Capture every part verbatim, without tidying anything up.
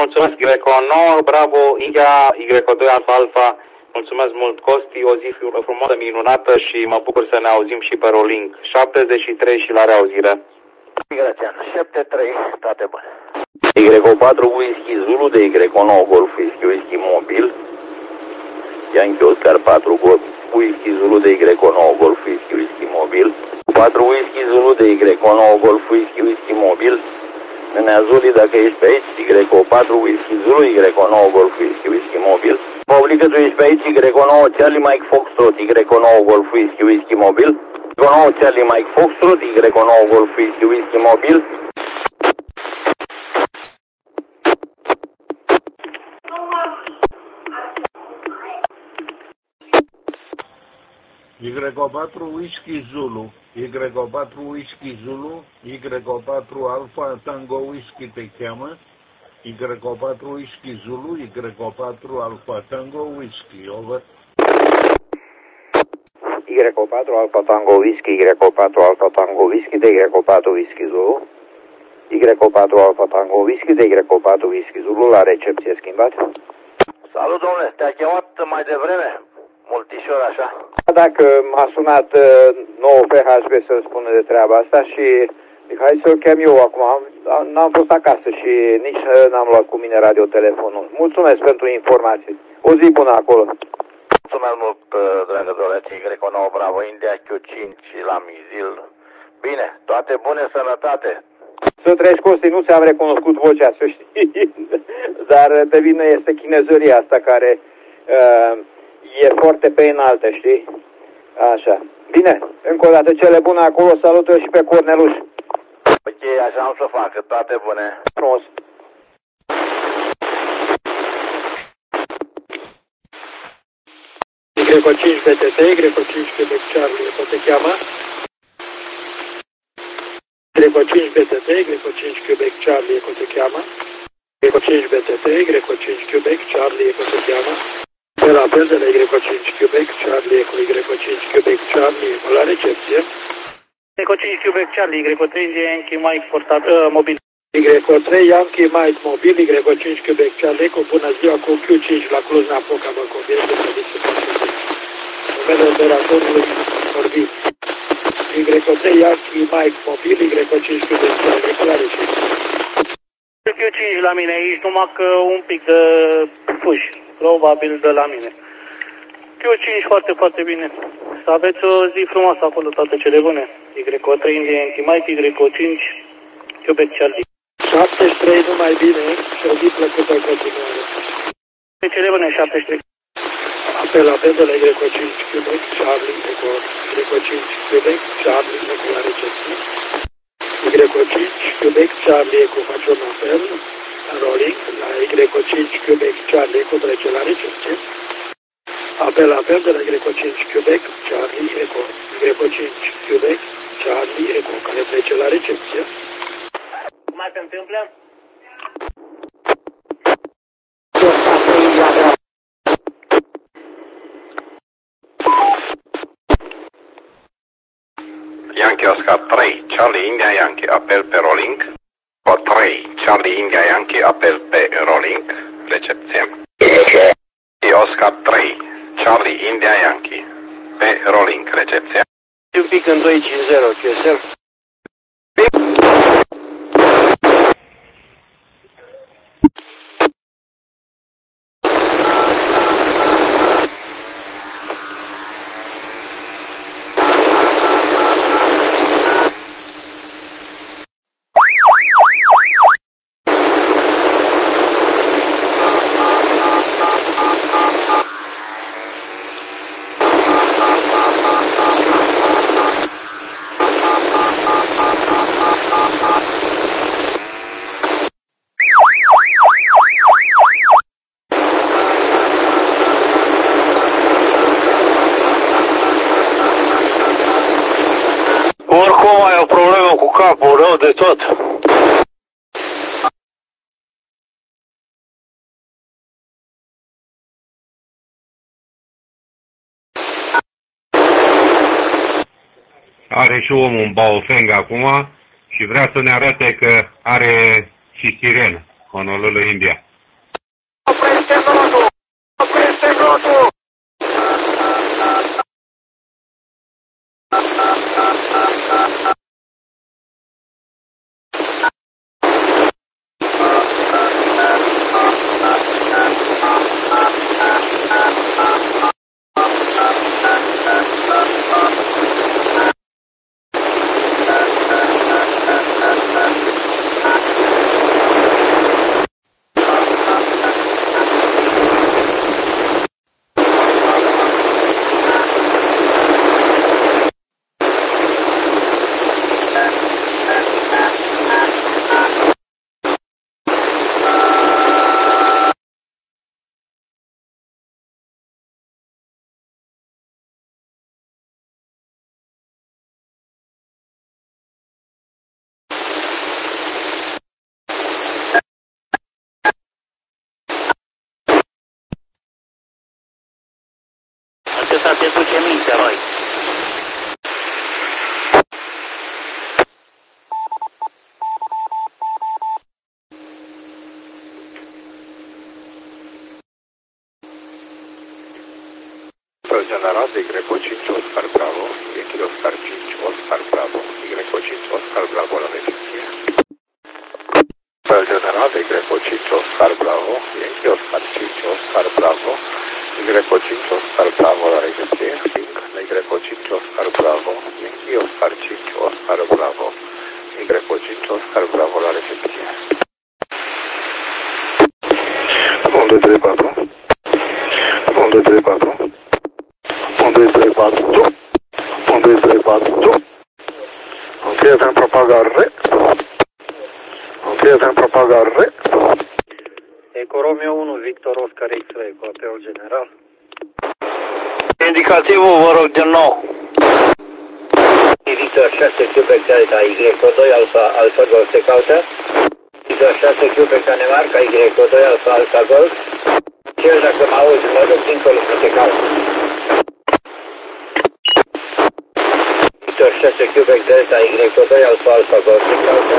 Mulțumesc, Greco nouă, Bravo, India, Y doi, Alfa, Alfa. Mulțumesc mult, Costi, o zi frumoasă, minunată și mă bucur să ne auzim și pe Rolling. șaptezeci și trei și la reauzire. Grațian, șapte trei, toate bune. Y patru Whisky Zulu de Y nouă Golf Whisky Whisky Mobil. Yankee Oscar patru Whisky Zulu de Y nouă Golf Whisky Whisky Mobil. patru Whisky Zulu de Y nouă Golf Whisky Whisky Mobil. Neazuli, dacă ești pe aici, Y patru Whisky Zulu, Y nouă Golf Whisky Whisky Mobil. Publică, tu ești pe aici, Y nouă Charlie Mike Foxtrot, Y nouă Golf Whisky Whisky Mobil. Y nouă Charlie Mike Foxtrot, Y nouă Golf Whisky Whisky Mobil. Y patru Whisky Zulu, Y patru Whisky Zulu, Y patru Alpha Tango Whisky te cheamă, Y patru Whisky Zulu, Y patru Alpha Tango Whisky, over. Y patru Alpha Tango Whisky, Y patru Alpha Tango Whisky de Y patru Whisky Zulu, Y patru Alpha Tango Whisky de Y patru Whisky Zulu la recepție schimbat. Salut, domnule, te-a chemat mai devreme? Multișor așa. Dacă m-a sunat uh, nou P H B să-mi spună de treaba asta și zic, hai să o chem eu acum. N-am fost acasă și nici uh, n-am luat cu mine radiotelefonul. Mulțumesc pentru informații. O zi bună acolo. Mulțumesc mult, dragă doleți, Y nouă Bravo, India Q cinci la Mizil. Bine, toate bune, sănătate. Să treci, Costi, nu ți-am recunoscut vocea, să știi. Dar pe mine este chinezăria asta care... Uh, E foarte pe înaltă, știi? Așa. Bine, încă o dată cele bune acolo, salută și pe Corneluș. Ok, așa am să facă, toate bune. Frumos. Y cinci B T T, Y cinci Quebec Charlie, cum se cheamă? Y cinci B T T, Y cinci Quebec Charlie, cum se cheamă? Y cinci B T T, Y cinci Quebec Charlie, cum se cheamă? Pe la apel de la Y cinci Quebec Charlie cu Y cinci Quebec Charlie la recepție. Y cinci Quebec Charlie, Y trei Yankee Mike portat, uh, mobil. Y trei Yankee Mike mobil, Y cinci Quebec Charlie cu bună ziua cu Q cinci la Cluj-Napoca, Băcovie, de serviciu posibil. Numele operatorului vorbit. Y trei Yankee Mike mobil, Y cinci Quebec Charlie cu la recepție. Q cinci la mine aici, numai că un pic de fuș. Probabil de la mine. Q cinci foarte, foarte bine. Să aveți o zi frumoasă acolo, toate cele bune. Y trei Yankee Mike, Y cinci Quebec Charlie. șaptezeci și trei numai bine și o zi plăcută în continuare. Cele bune, șaptezeci și trei. Apel, apel de la Y cinci Quebec Charlie, Y cinci Quebec Charlie, cu la recepție. Y cinci Quebec Charlie, cu face un apel. Rolling la Y cinci Quebec Charlie cu trece la recepție. Apel, apel de la Y cinci Quebec Charlie Eco. Y cinci Quebec Charlie Eco care trece la recepție. Cum mai se întâmplă? Yankee Oscar trei, Charlie India Yankee, apel pe Rolling. O trei, Charlie India Yankee, apel pe Rolling, recepție. Oscar trei, Charlie India Yankee, pe Rolling, recepție. Un pic în doi cinci zero, Q S L. Oricum ai o problemă cu capul, rău de tot. Are și omul un Baofeng acum și vrea să ne arate că are și sirenă, Honolulu, India. Oprește notul! Oprește notul! Acesta te duce mintea, noi. General de Greco cinci Oscar Bravo, Yankee Oscar cinci Oscar Bravo, Greco cinci Oscar Bravo la recepție. General de Greco cinci Oscar Bravo, Yankee Oscar cinci Oscar Bravo, Greco cinci Oscar Bravo la recepție. Greco cinci Oscar Bravo, Yankee Oscar cinci Oscar Bravo, Greco cinci Oscar Bravo la recepție. unu, doi, trei, patru. unu, doi, trei, patru. unu, doi, trei, patru. unu, doi, trei, patru. Ok, avem propagare. Ok, avem propagare. Eco Romeo unu, Victor Oscar X-Ray, cu apel general. Indicativul, vă rog, din nou. Victor șase, Quebec Delta, Y doi, Alfa, Alfa Golf, se caută. Victor șase, Quebec Danemarca, Y doi, Alfa, Alfa Golf. Cel dacă mă auzi, mă duc dincolo să te caut. Victor șase, Quebec Delta, Y doi, Alfa, Alfa Golf, se caută.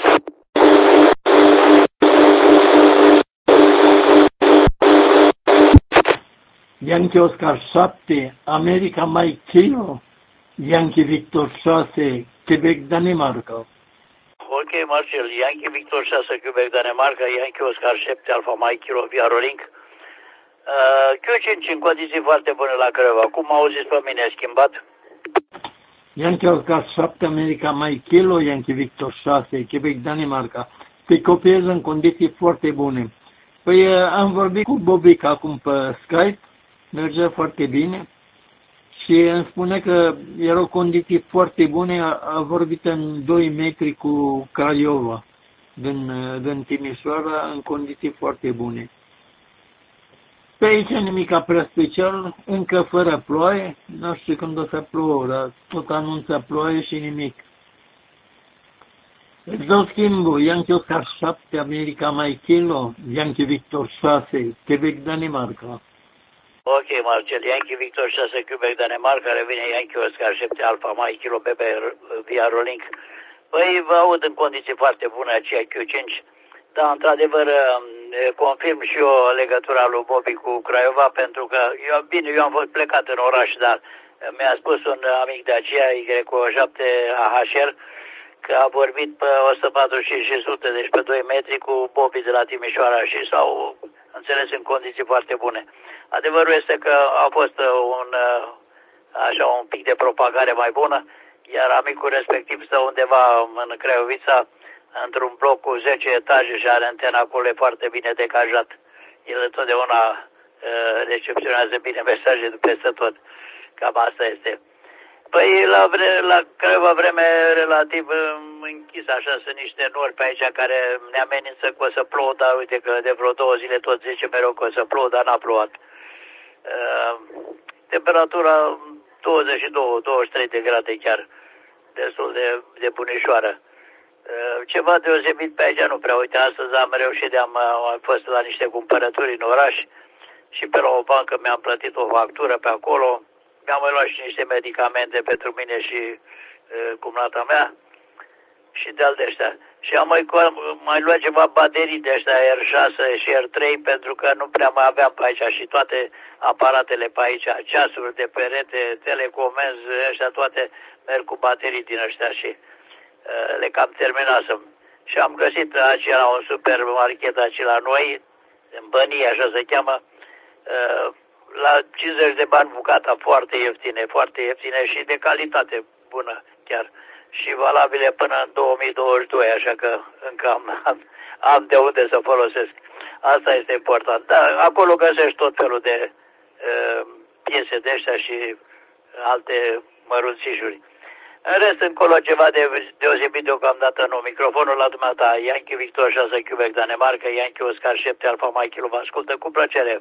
Yankee Oscar șapte, America Mike Kilo, Yankee Victor șase, Quebec Danemarca. Ok, Marcel, Yankee Victor șase, Quebec Danemarca, Yankee Oscar șapte, Alfa Mike Kilo, via Rolink. Uh, Q cinci în condiții foarte bune la Craiova. Cum auziți pe mine, schimbat? Yankee Oscar șapte, America Mike Kilo, Yankee Victor șase, Quebec Danemarca. Te copiez în condiții foarte bune. Păi am vorbit cu Bobic acum pe Skype, mergea foarte bine și îmi spune că erau condiții foarte bune, a, a vorbit în doi metri cu Craiova, din, din Timișoara, în condiții foarte bune. Pe aici nimic prea special, încă fără ploaie, nu știu când o să plouă, dar tot anunță ploaie și nimic. Îți dau schimbul, Yankee Oscar șapte, America Mike Kilo, Yankee Victor șase, Quebec Danemarca. Ok, Marcel, Yankee Victor șase, Quebec Danemarca, revine Yankee Oscar șapte, Alfa Mike Kilo, B B via Rolink. Păi vă aud în condiții foarte bune aceea Q cinci, dar într-adevăr confirm și eu legătura lui Bobby cu Craiova, pentru că eu, bine, eu am fost plecat în oraș, dar mi-a spus un amic de aceea, Y șapte A H R, că a vorbit pe o sută patruzeci și cinci sute, deci pe doi metri cu Bobby de la Timișoara și s-au înțeles în condiții foarte bune. Adevărul este că a fost un, așa, un pic de propagare mai bună, iar amicul respectiv stă undeva în Craiovța, într-un bloc cu zece etaje și are antena acolo foarte bine decajat. El întotdeauna uh, recepționează bine mesaje de peste tot. Cam asta este. Păi la, vre, la Craiova vreme relativ închisă, așa, sunt niște nori pe aici care ne amenință că o să plouă, dar uite că de vreo două zile tot zice mereu că o să plouă, dar n-a plouat. Uh, temperatura douăzeci și doi douăzeci și trei de grade chiar, destul de, de bunișoară. Uh, ceva deosebit pe aici nu prea, uite, astăzi am reușit, am, am fost la niște cumpărături în oraș și pe la o bancă mi-am plătit o factură pe acolo. Mi-am mai luat și niște medicamente pentru mine și uh, cumnata mea și de-al deștea. Și am mai, mai luat ceva baterii de ăștia R șase și R trei pentru că nu prea mai aveam pe aici și toate aparatele pe aici, ceasuri de perete, telecomenzi, ăștia toate merg cu baterii din ăștia și uh, le cam terminasem. Și am găsit aici la un supermarket aici la noi, în Bănie, așa se cheamă, uh, la cincizeci de bani bucata, foarte ieftine, foarte ieftine și de calitate bună chiar. Și valabile până în două mii douăzeci și doi, așa că încă am, am, am de unde să folosesc. Asta este important. Dar acolo găsești tot felul de uh, piese de ăștia și alte mărunțișuri. În rest, încolo ceva de deosebit deocamdată nu. Microfonul la dumneata, Yankee Victor șase Quebec Danemarca, Yankee Oscar șapte Alfa Mike Kilo, vă ascultă cu plăcere.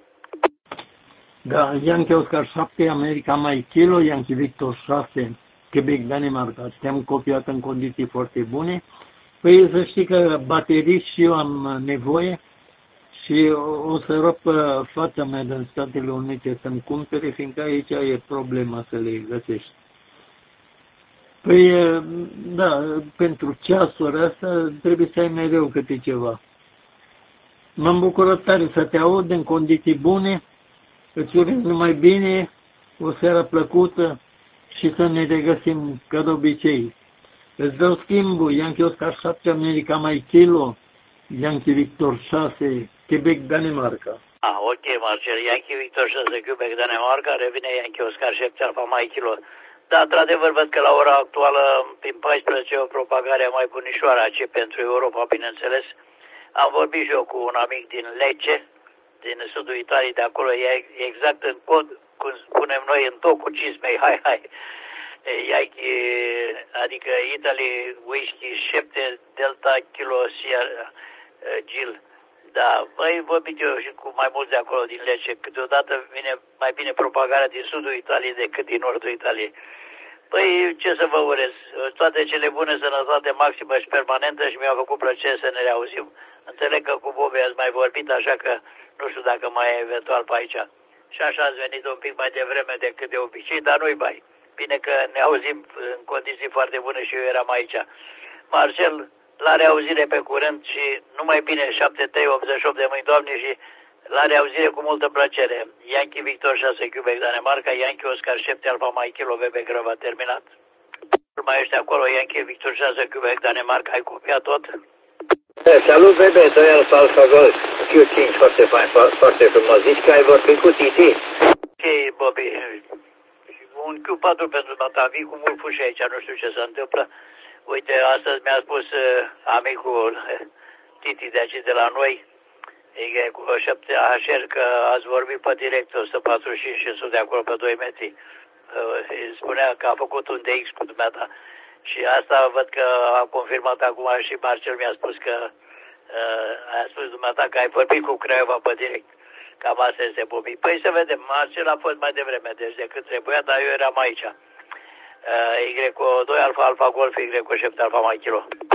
Da, Yankee Oscar șapte, America Mike Kilo, Yankee Victor șase, Quebec Danemarca. Te-am copiat în condiții foarte bune. Păi să știi că baterii și eu am nevoie și o să rog pe fata mea din Statele Unite să-mi cumpere, fiindcă aici e problema să le găsești. Păi, da, pentru ceasuri astea trebuie să ai mereu câte ceva. M-am bucurat tare să te aud în condiții bune, îți urez numai bine, o seară plăcută și să ne regăsim ca de obicei. Îți dau schimbul, Yankee Oscar șapte, America Mike Kilo, Yankee Victor șase, Quebec, Danemarca. Ah, ok, Marcel, Yankee Victor șase, Quebec, Danemarca, revine Yankee Oscar șapte, Alfa Mike Kilo. Da, într-adevăr, văd că la ora actuală, prin paisprezece, o propagare mai bunișoară, aici pentru Europa, bineînțeles. Am vorbit și eu cu un amic din Lecce, din sudul Italiei, de acolo, e exact în cod, cum spunem noi, în tocul cizmei, hai, hai. Yankee, adică Italy Whisky șapte Delta Kilo Sierra Gil. Da, mai vorbit eu și cu mai mulți de acolo din Lecce. Câteodată vine mai bine propagarea din sudul Italiei decât din nordul Italiei. Păi, ce să vă urez? Toate cele bune, sănătate maximă și permanentă și mi-a făcut plăcere să ne reauzim. Înțeleg că cu Bobi ați mai vorbit, așa că nu știu dacă mai e eventual pe aici. Și așa ați venit un pic mai devreme decât de obicei, dar nu-i bai. Bine că ne auzim în condiții foarte bune și eu eram aici. Marcel, la reauzire pe curând și numai bine, șapte trei optzeci și opt de mâini, Doamne, și la reauzire cu multă plăcere. Yankee Victor șase Quebec Danemarca, Yankee Oscar șapte Alfa Mike Kilo, Bebe Grăva, terminat. Mai ești acolo, Yankee Victor șase Quebec Danemarca, ai copiat tot? Salut, Bebe, doi Alfa Alfa Golf, Q cinci, foarte fain, foarte frumos. Zici că ai vorbit cu Titi? Ok, Bobby, un Q patru pentru data, vii cu mult fuși aici, nu știu ce se întâmplă. Uite, astăzi mi-a spus uh, amicul uh, Titi de aici de la noi, e cu șapte H R, că ați vorbit pe direct o sută patruzeci și cinci și sunt de acolo pe doi metri. Uh, spunea că a făcut un D X cu dumneata. Și asta văd că a confirmat acum și Marcel mi-a spus că uh, a spus dumneata că ai vorbit cu Craiova pe direct. Cam asta este, Bobi. Păi să vedem, Marcel a fost mai devreme, deci decât trebuia, dar eu eram aici. Uh, Y doi Alfa Alfa Golf, Y șapte Alfa Mike Kilo.